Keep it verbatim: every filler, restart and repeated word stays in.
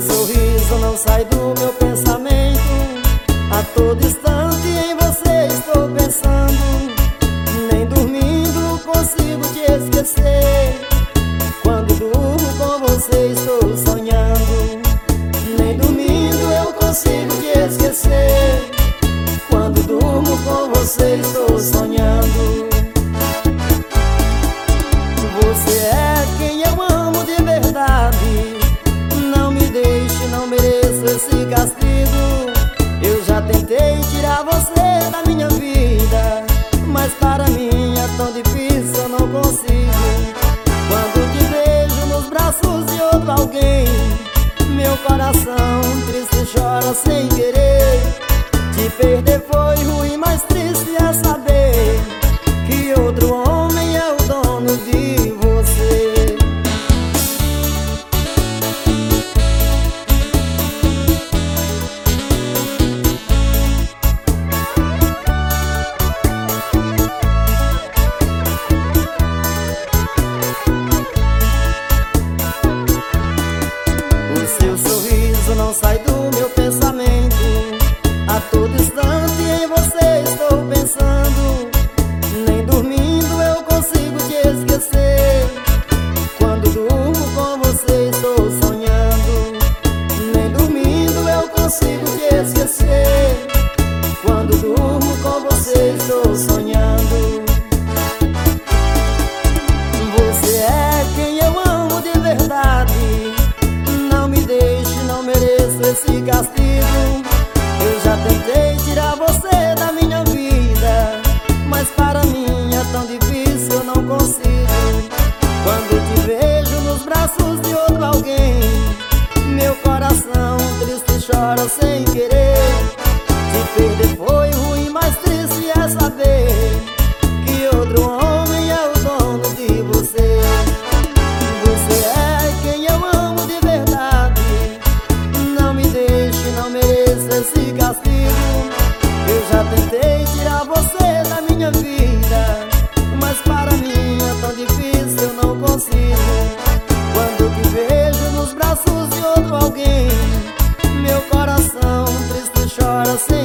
sorriso não sai do meu pensamento. A todo instante em você estou pensando. Nem dormindo consigo te esquecer. Quando durmo com você estou sonhando. Nem dormindo eu consigo te esquecer. Quando durmo com você estou sonhando. Você é quem eu amo de verdade. Não me deixe, não mereço esse castigo. Eu já tentei tirar você da minha vida, mas para mim é tão difícil, eu não consigo. Quando te vejo nos braços de outro alguém, meu coração triste chora sem querer. Te perder foi ruim, mas triste é saber que outro homem é o dono de você. O seu sorriso não sai do meu pensamento. A todo instante em você estou pensando. Nem dormindo eu consigo te esquecer. Quando durmo com você estou sonhando. Nem dormindo eu consigo te esquecer. Quando durmo com você estou sonhando. Você é quem eu amo de verdade. Não me deixe, não mereço esse castigo. Eu já tentei tirar você da minha vida, mas para mim é tão difícil, eu não consigo. Quando te vejo nos braços de outro alguém, meu coração triste chora sem querer. Te perder foi ruim, mas triste é saber que outro homem é o dono de você. Você é quem eu amo de verdade. Não me deixe, não mereço esse castigo. Eu já tentei tirar você da minha vida, mas para mim é tão difícil, eu não consigo. Quando te vejo nos braços de outro alguém, meu coração triste chora sem